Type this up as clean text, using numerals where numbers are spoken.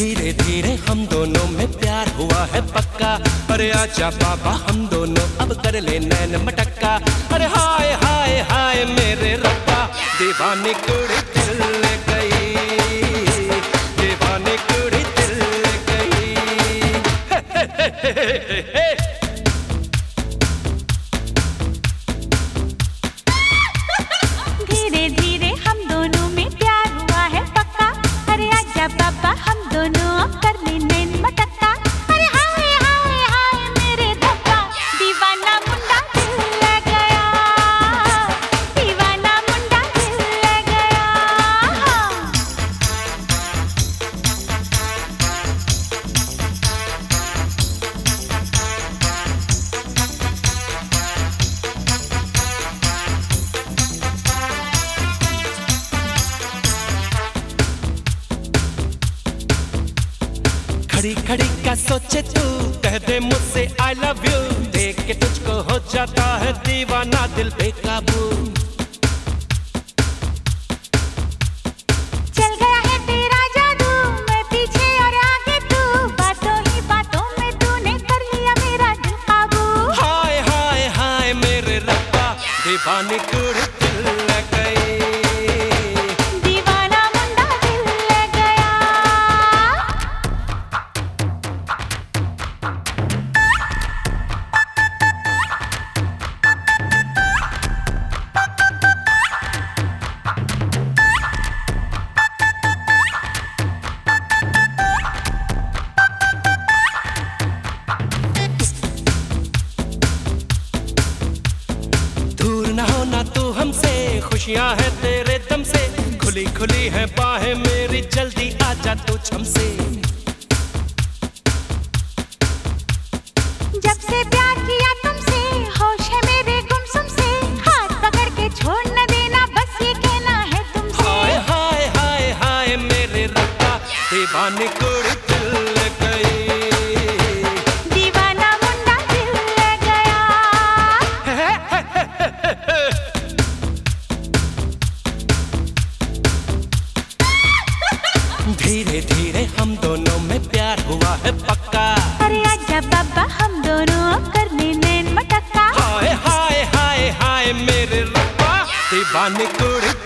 धीरे धीरे हम दोनों में प्यार हुआ है पक्का। अरे आजा बाबा हम दोनों अब कर ले नैन मटक्का। अरे हाय हाय हाय मेरे रब्बा, दीवानी कुड़ी दिल ले गई, दीवानी कुड़ी दिल ले गई। धीरे धीरे हम दोनों में प्यार हुआ है पक्का। अरे आजा बाबा हम दोनों अब कर ले नैन मटक्का। अरे हाय हाय हाय मेरे रब्बा, दीवाना मुंडा दिल ले गया, दीवाना मुंडा दिल ले गया। खड़ी खड़ी क्या सोचे तू, कह दे मुझसे आई लव यू। देख के तुझको हो जाता है दीवाना दिल बेकाबू। चल गया है तेरा जादू, मैं पीछे और आगे तू, बातों ही बातों में तूने कर लिया मेरा दिल काबू। हाय हाय हाय मेरे रब्बा, दीवानी कुड़ी दिल ले गई, दीवाना मुंडा दिल ले गया। दूर ना होना तू हमसे, खुशियां हैं तेरे दम से। खुली खुली है बाहें मेरी, जल्दी आजा तू छमसे। जब से प्यार किया तुमसे, होश है मेरे गुमसुम से। हाथ पकड़ के छोड़ न देना, बस ये कहना है तुमसे। हाय हाय हाय हाय मेरे रब्बा, दीवानी कुड़ी दिल ले गई, दीवाना मुंडा दिल ले गया। धीरे धीरे हम दोनों में प्यार हुआ है पक्का। अरे आजा बाबा हम दोनों अब कर ले नैन मटक्का। हाय हाय हाय हाय मेरे रब्बा, दीवानी कुड़ी